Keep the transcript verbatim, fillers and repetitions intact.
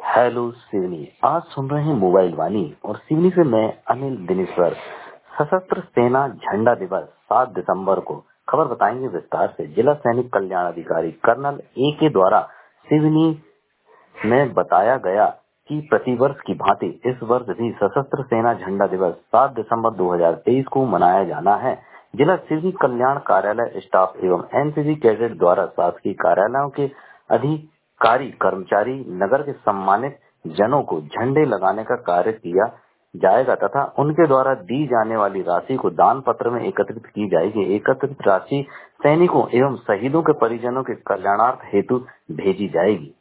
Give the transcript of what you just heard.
Hello Seoni. आज सुन रहे हैं मोबाइल वाणी और सिवनी से मैं अनिल दिनेश्वर। सशस्त्र सेना झंडा दिवस सात दिसंबर को खबर बताएंगे विस्तार से। जिला सैनिक कल्याण अधिकारी कर्नल ए के द्वारा सिवनी में बताया गया कि प्रतिवर्ष की भांति इस वर्ष भी सशस्त्र सेना झंडा दिवस सात दिसंबर दो हज़ार तेईस को मनाया जाना है। जिला सिविल कल्याण कार्यालय स्टाफ एवं एनसीसी कैडेट द्वारा शासकीय कार्यालयों के अधिकारी कर्मचारी नगर के सम्मानित जनों को झंडे लगाने का कार्य किया जाएगा तथा उनके द्वारा दी जाने वाली राशि को दान पत्र में एकत्रित की जाएगी। एकत्रित राशि सैनिकों एवं शहीदों के परिजनों के कल्याणार्थ हेतु भेजी जाएगी।